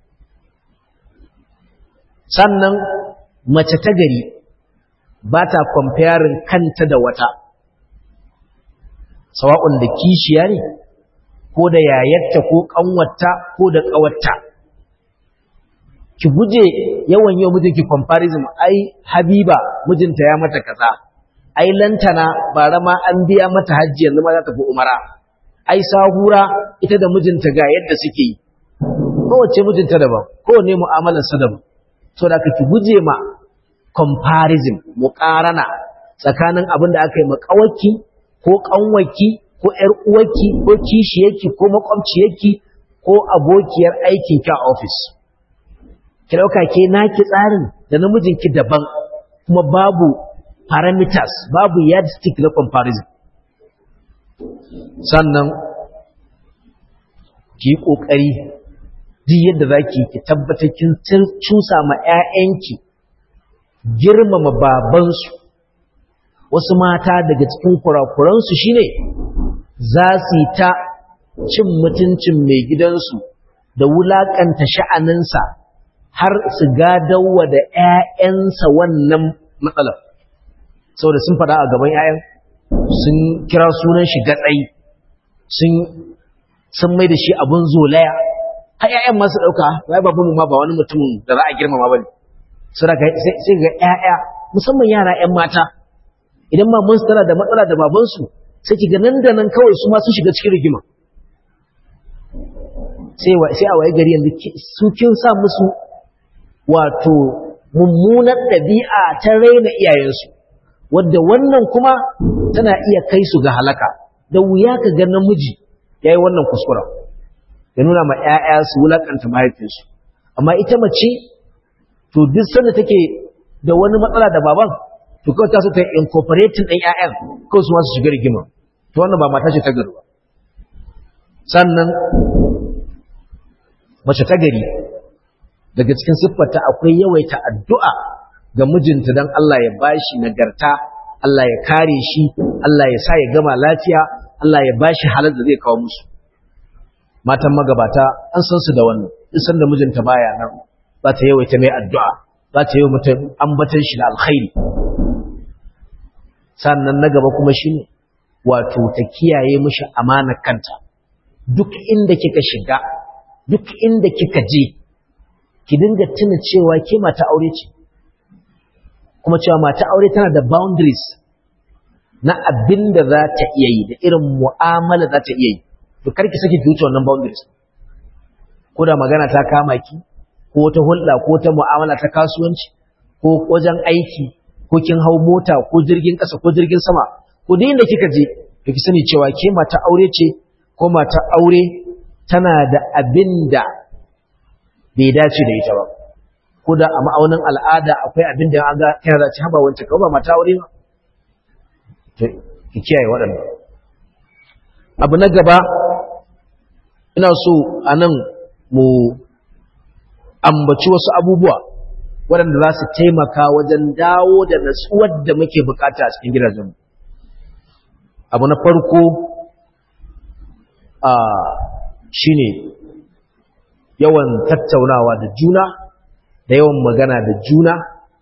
sannan mace ta gari ba ta comparing kanta da wata sawa'un da kishiya ne ko da yayarta ko kanwarta ko da kawarta ki guje yawan yau mijinki comparison ai habiba mijinta ya mata kaza ai lantana bara ma an biya mata hajji yanzu ma za ta fi umara ai sahura ita da mijinta ga yadda suke yi kowace mijinta daban kowane mu'amalar sa daban so da ki guje ma comparison muqarana tsakanin abin da aka yi makawaki ko kanwaki ko ƴar uwarki ko kishiyarki ko makwabciyarki ko abokiyar aikin ki a office ki dauka ke naki tsarin da namijinki daban kuma babu parameters babu yardstick na comparison sannan ki kokari duk yadda zaki ki tabbata kin cusa ma ƴaƴanki girmama babansu wasu mata daga cikin kurakuransu shine za su yi ta cin mutuncin mai gidansu da wulakanta sha'aninsa har su gadawa da ƴaƴansa wannan matsalar saboda sun fada a gaban ƴaƴan sun kira sunan shi gatsai sun sun mai da shi abun zolaya har ƴaƴan ma su dauka wai babu mu ma ba wani mutumin da za a girmama bane sai sai ga ƴaƴa musamman yara ƴan mata idan ma mun tana da matsala da babansu sai ki ga nan da nan kawai su ma sun shiga cikin rigima sai wa sai a waye gari yanzu su kin sa musu wato mummunar dabi'a ta raina iyayensu wanda wannan kuma tana iya kai su ga halaka da wuya ka ga namiji yayi wannan kuskura ya nuna ma ƴaƴa su wulakanta mahaifinsu amma ita mace to duk sanda take da wani matsala da baban to kawai ta so ta incorporating ɗin ƴaƴan kawai su ma su shiga rigima to wannan ba mata ce ta gari ba sannan mace ta gari daga cikin siffarta akwai yawaita addu'a ga mijinta don Allah ya bashi nagarta Allah ya kare shi Allah ya sa ya gama lafiya Allah ya bashi halar da zai kawo musu matan magabata an san su da wannan duk sanda mijinta baya nan ba ta yawaita mai addu'a ba ta yawaita ambatan shi da alkhairi sannan na gaba kuma shine wato ta kiyaye mishi amanar kanta duk inda kika shiga duk inda kika je ki dinga tuna cewa ke mata aure ce kuma cewa mata aure tana da boundaries na abin da za ta iya yi da irin mu'amala za ta iya yi to karki saki ki wuce wannan boundaries ko da magana ta kama ki ko ta hulɗa ko ta mu'amala ta kasuwanci ko wajen aiki ko kin hau mota ko jirgin ƙasa ko jirgin sama ko duk inda kika je to ki sani cewa ke mata aure ce ko mata aure tana da abin da bai dace da ita ba ko da a ma'aunin al'ada akwai abin da an ga kana da ci haba wancan kawai ba mata aure ba to ki kiyaye waɗannan abu na gaba ina so anan mu ambaci wasu abubuwa waɗanda za su taimaka wajen dawo da natsuwar da muke bukata a cikin gidajenmu abu na farko a shine yawan tattaunawa da juna da yawan magana da juna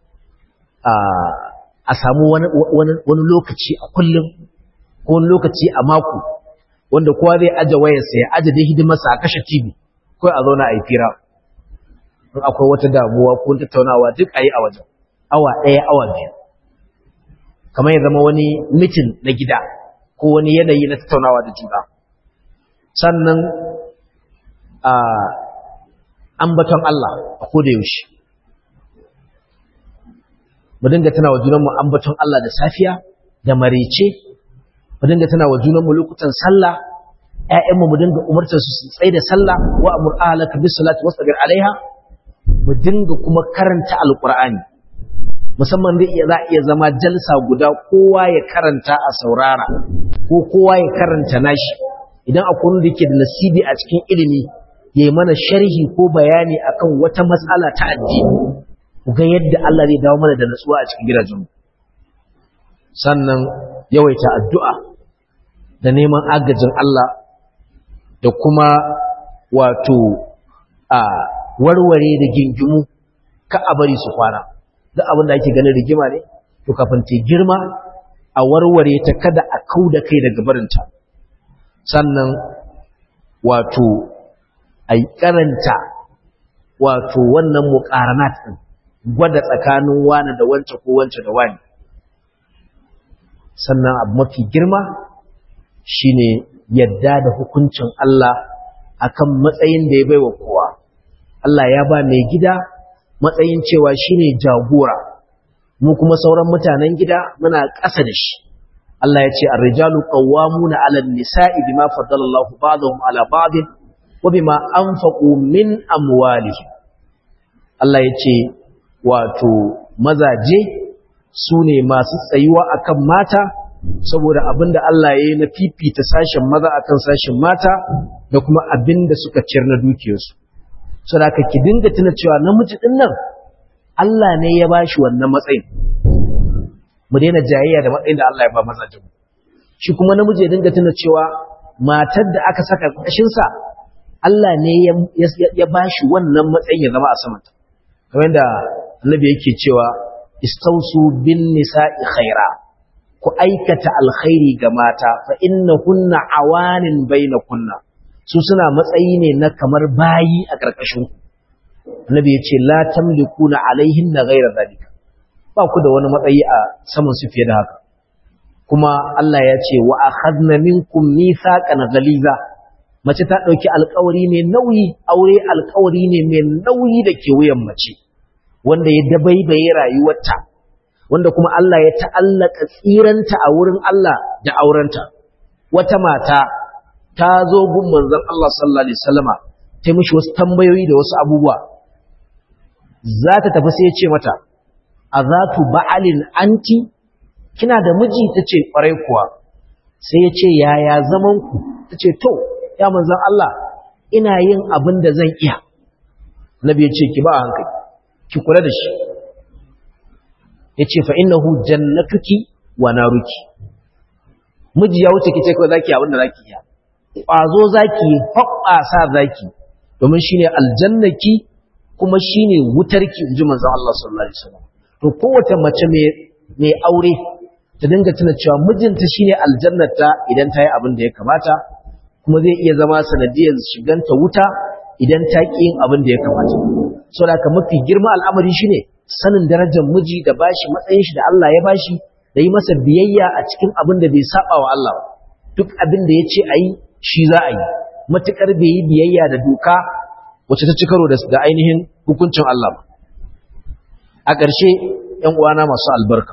a samu wani lokaci a kullum ko wani lokaci a mako wanda kowa zai aje wayarsa ya aje da hidimarsa a kashe T V kawai a zauna a yi fira in akwai wata damuwa ko tattaunawa duk a yi a wajen awa ɗaya awa biyu kamar ya zama wani mitin na gida ko wani yanayi na tattaunawa da juna sannan a ambaton Allah a koda yaushe mu dinga tana wa junanmu ambaton Allah da safiya da marece mu dinga tana wa junanmu lokutan sallah ƴaƴanmu mu dinga umartar su tsaye da sallah wa amur ahlaka bis salati wasbir alaiha mu dinga kuma karanta alqur'ani musamman zai iya za iya zama jalsa guda kowa ya karanta a saurara ko kowa ya karanta nashi idan akwai wanda yake da nasibi a cikin ilimi yayi mana sharhi ko bayani akan wata matsala ta addini ga yadda Allah zai dawo mana da nutsuwa a cikin gidajenmu sannan yawaita addu'a da neman agajin Allah da kuma wato a warware da gingimu ka a bari su kwana duk abin da ake ganin rigima ne to kafin ta girma a warware ta kada a kauda kai daga barinta sannan wato ai karanta wato wannan muqaranat din gwada tsakanin wani da wance ko wance da wani sannan abu mafi girma shine yadda da hukuncin Allah akan matsayin da ya baiwa kowa Allah ya ba mai gida matsayin cewa shine jagora mu kuma sauran mutanen gida muna ƙasa da shi Allah ya ce ar-rijalu qawwamuna 'ala an-nisa'i bima faddala Allahu ba'dahum 'ala ba'din wa bima anfaqu min amwalihim Allah ya ce wato mazaje su ne masu tsayuwa akan mata saboda abinda Allah ya yi na fifita sashen maza akan sashen mata da kuma abinda suka ciyar na dukiyarsu saboda ki dinga tuna cewa namiji din nan Allah ne ya bashi wannan matsayin mu daina jayayya da matsayin da Allah ya ba mazajin shi kuma namiji ya dinga tuna cewa matar da aka saka kashin sa Allah ne ya bashi wannan matsayin ya zama a samanta kamar yadda Annabi yake cewa istausu bin nisa'i khaira ku aikata alkhairi ga mata fa innahunna awanin bainakunna su suna matsayi ne na kamar bayi a karkashin ku Annabi yace la tamlikuna alaihinna ghayra zalika ba ku da wani matsayi a saman su fiye da haka kuma Allah ya ce wa akhadna minkum mithaqan ghaliza mace ta dauki alƙawari mai nauyi aure alƙawari ne mai nauyi da ke wuyan mace wanda ya dabaibaye rayuwarta wanda kuma Allah ya ta'allaka tsiranta a wurin Allah da aurenta wata mata ta zo gun manzon Allah sallallahu alaihi wasallama ta mishi wasu tambayoyi da wasu abubuwa za ta tafi sai ya ce mata azatu ba'alin anti kina da miji tace kwarai kuwa sai ya ce yaya zaman ku tace to ya manzon Allah ina yin abin da zan iya nabi ya ce ki ba hankali ki kula da shi yace fa innahu jannatuki wa naruki miji ya wuce kice kawai zaki abin da zaki iya kwazo zaki hoɓɓasa zaki domin shine aljannaki kuma shine wutarki inji manzon Allah sallallahu alaihi wasallam to kowace mace mai mai aure ta dinga tuna cewa mijinta shine aljannata idan ta yi abin da ya kamata kuma zai iya zama sanadiyar shiganta wuta idan ta ƙi yin abin da ya kamata saboda haka mafi girma al'amari shine sanin darajar miji da bashi matsayin shi da Allah ya bashi da yi masa biyayya a cikin abin da bai saba wa Allah ba duk abin da ya ce a yi shi za a yi matukar bai yi biyayya da doka wacce ta ci karo da ainihin hukuncin Allah ba a ƙarshe ‘yan uwana masu albarka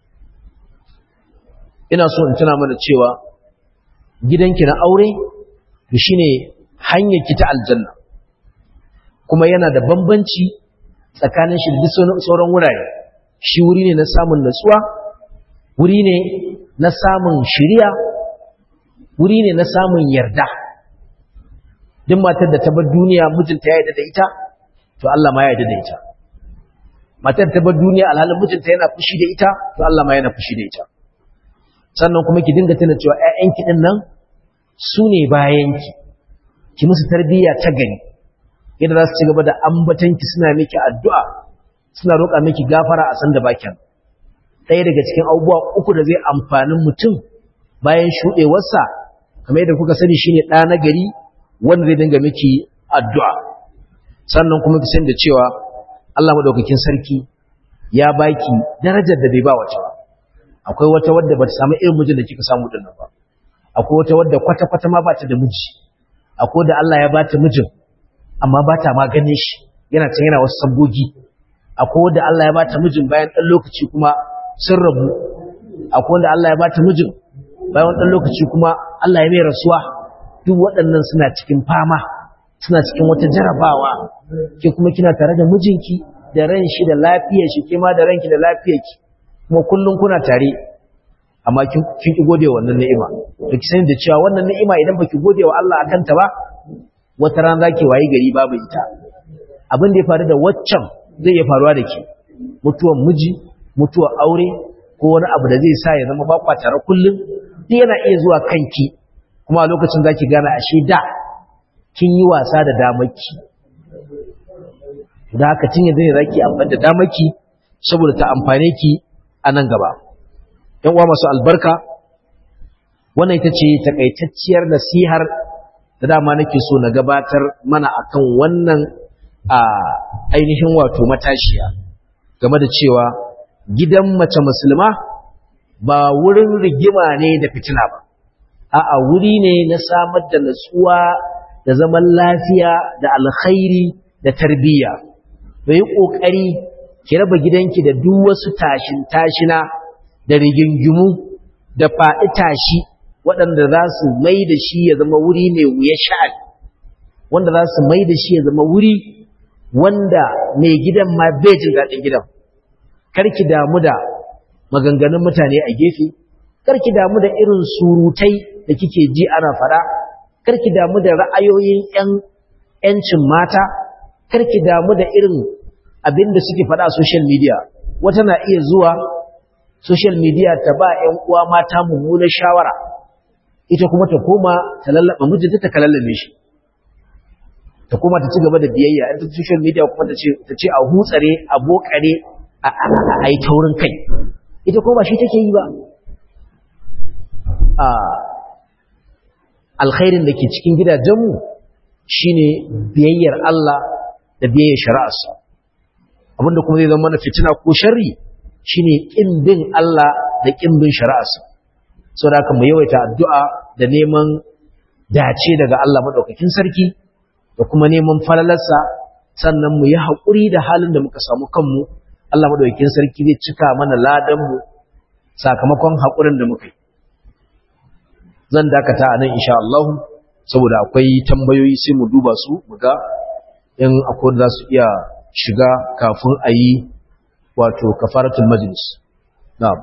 ina so in tuna mana cewa gidanki na aure shi ne hanyar ki ta aljanna kuma yana da bambanci tsakanin shi da duk sauran wurare shi wuri ne na samun natsuwa wuri ne na samun shiriya wuri ne na samun yarda duk matar da ta bar duniya mijinta ya yarda da ita to Allah ma ya yarda da ita matar ta bar duniya alhalin mijinta yana fushi da ita to Allah ma yana fushi da ita sannan kuma ki dinga tana cewa ƴaƴanki din nan su ne bayanki ki musu tarbiyya ta gari yadda za su ci gaba da ambatanki suna miki addu'a suna roƙa miki gafara a san da bakin ɗaya daga cikin abubuwa uku da zai amfani mutum bayan shuɗewarsa kamar yadda kuka sani shine ɗa na gari wanda zai dinga miki addu'a. Sannan kuma ki san da cewa Allah madaukakin sarki ya baki darajar da bai ba wata ba. Akwai wata wadda bata samu irin mijin da kika samu din nan ba. Akwai wata wadda kwata-kwata ma ba ta da miji. Akwai da Allah ya bata mijin amma ba ta ma ganin shi, yana can yana wasu sabgogi. Akwai wanda Allah ya bata mijin bayan dan lokaci kuma sun rabu. Akwai wanda Allah ya bata mijin bayan dan lokaci kuma Allah ya mai rasuwa. Duk waɗannan suna cikin fama, suna cikin wata jarabawa. Ke kuma kina tare da mijinki da ran shi da lafiyar shi, ke ma da ranki da lafiyarki, kuma kullun kuna tare, amma kin kin ki gode wa wannan ni'ima. To ki sani da cewa wannan ni'ima idan baki gode wa Allah akan ta ba, wata ran zaki wayi gari babu ita. Abin da ya faru da waccan zai iya faruwa da ke, mutuwar miji, mutuwar aure, ko wani abu da zai sa ya zama ba kwa tare kullum, duk yana iya zuwa kanki, kuma a lokacin zaki gane ashe da kin yi wasa da damaki. Da haka tun yanzu ne zaki amfani da damaki saboda ta amfane ki a nan gaba. Yan uwa masu albarka, wannan ita ce takaitacciyar nasihar da dama nake so na gabatar mana akan wannan a ainihin wato matashiya game da cewa gidan mace musulma ba wurin rigima ne da fitina ba, a'a wuri ne na samar da natsuwa da zaman lafiya da alkhairi da tarbiyya. To yi kokari ki raba gidanki da duk wasu tashin tashina da rigingimu da faɗi tashi waɗanda za su mai da shi ya zama wuri mai wuya sha'ani, wanda za su mai da shi ya zama wuri wanda mai gidan ma bai jin daɗin gidan. Karki damu da maganganun mutane a gefe, karki damu da irin surutai da kike ji ana fara, karki damu da ra'ayoyin ƴan ƴancin mata, karki damu da irin abin da suke faɗa a social media. Wata na iya zuwa social media ta ba ƴan uwa mata mummunar shawara, ita kuma ta koma ta lallaba mijinta ta kallame shi, ta koma ta ci gaba da biyayya. Ita social media kuma ta ce ta ce a hutsare, a bokare, a a yi taurin kai, ita kuma ba shi take yi ba. a alkhairin da ke cikin gidajenmu shine biyayyar Allah da biyayyar shari'arsa. Abinda kuma zai zama mana fitina ko sharri shine kin bin Allah da kin bin shari'arsa. Saboda haka mu yawaita addu'a da neman dace daga Allah madaukakin sarki da kuma neman falalarsa, sannan mu yi haƙuri da halin da muka samu kanmu. Allah madaukakin sarki zai cika mana ladan mu sakamakon haƙurin da muka yi. Zan dakata a nan insha Allah saboda akwai tambayoyi, sai mu duba su mu ga in akwai da su iya shiga kafin a yi wato kafaratul majlis. Na'am.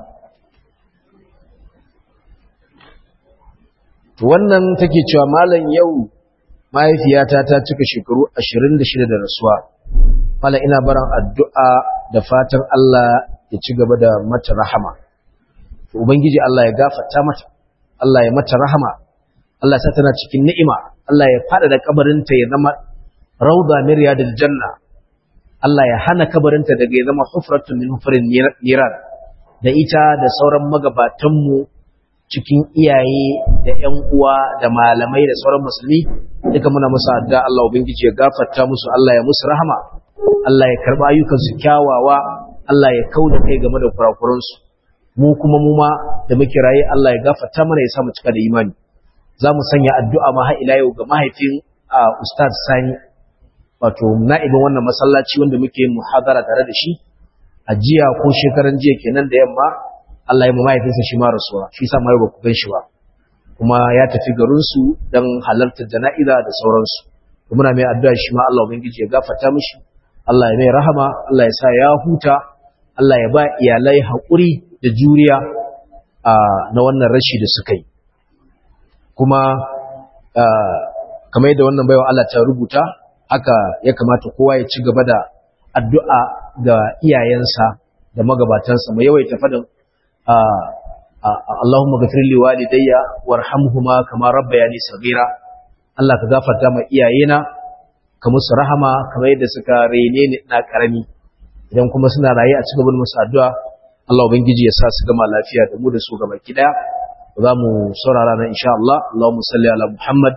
To wannan take cewa malam yau mahaifiyata ta cika shekaru ashirin da shida da rasuwa. Malam ina baran addu'a da fatan Allah ya ci gaba da mata rahama. To ubangiji Allah ya gafarta mata, Allah ya mata rahama, Allah sa tana cikin ni'ima, Allah ya fada da kabarinta ya zama rauda min riyadil janna, Allah ya hana kabarinta daga ya zama hufratun min hufarin niran. Da ita da sauran magabatanmu cikin iyaye da ƴan uwa da malamai da sauran musulmi duka muna musu addu'a Allah ubangiji ya gafarta musu, Allah ya musu rahama, Allah ya karba ayyukansu kyawawa, Allah ya kauda kai game da kurakuransu. Mu kuma mu ma da muke raye Allah ya gafarta mana, ya sa mu cika da imani. Za mu sanya addu'a ma har ila yau ga mahaifin Ustaz Sani, wato na'ibin wannan masallaci wanda muke yin muhadara tare da shi a jiya ko shekaran jiya kenan da yamma. Allah ya mu mahaifinsa shi ma rasuwa, shi sa ma yau ba ku gan shi ba, kuma ya tafi garinsu don halartar jana'iza da sauransu. Muna mai addu'a shi ma Allah ubangiji ya gafarta mishi, Allah ya mai rahama, Allah ya sa ya huta, Allah ya ba iyalai haƙuri da juriya na wannan rashi da suka yi. Kuma kamar yadda wannan baiwa Allah ta rubuta, haka ya kamata kowa ya ci gaba da addu'a ga iyayensa da magabatansa, mu yawaita faɗin Allahumma ghafir li walidayya warhamhuma kama rabbayani saghira. Allah ka gafarta ma iyayena, ka musu rahama kamar yadda suka rene ni ina karami. Idan kuma suna raye a cikin musu addu'a, Allah ubangiji ya sa su gama lafiya da mu da su gaba ki daya. Za mu saurara nan insha Allah. Allahumma salli ala Muhammad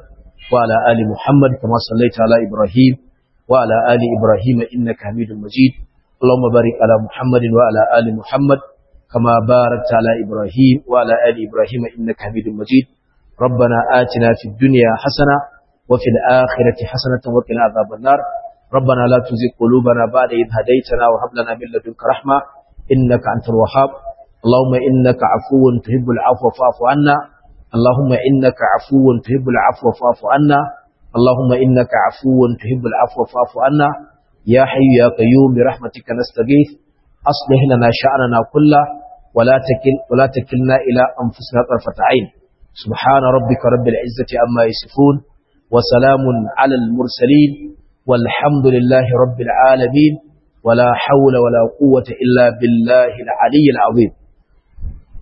وعلى آل محمد كما صليت على إبراهيم وعلى آل إبراهيم إنك حميد مجيد اللهم بارك على محمد وعلى آل محمد كما باركت على إبراهيم وعلى آل إبراهيم إنك حميد مجيد ربنا آتنا في الدنيا حسنة وفي الآخرة حسنة وقنا عذاب النار ربنا لا تزغ قلوبنا بعد إذ هديتنا وهب لنا من لدنك رحمة إنك أنت الوهاب اللهم إنك عفو تحب العفو فاعف عنا اللهم إنك عفو تحب العفو فاعف عنا اللهم إنك عفو تحب العفو فاعف عنا يا حي يا قيوم برحمتك نستغيث أصلح لنا شأننا كله ولا تكل ولا تكلنا إلى أنفسنا طرفة عين سبحان ربك رب العزة عما يصفون وسلام على المرسلين والحمد لله رب العالمين ولا حول ولا قوة إلا بالله العلي العظيم